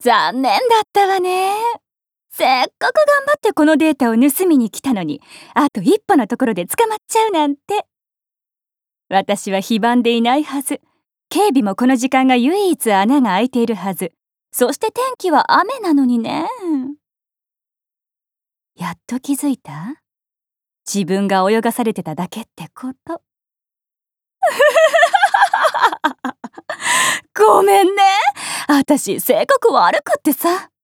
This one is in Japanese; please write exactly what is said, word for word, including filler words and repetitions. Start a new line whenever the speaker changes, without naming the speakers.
残念だったわね。せっかく頑張ってこのデータを盗みに来たのに、あと一歩のところで捕まっちゃうなんて。私は非番でいないはず。警備もこの時間が唯一穴が開いているはず。そして天気は雨なのにね。やっと気づいた？自分が泳がされてただけってこと。ごめんね。私性格悪くってさ。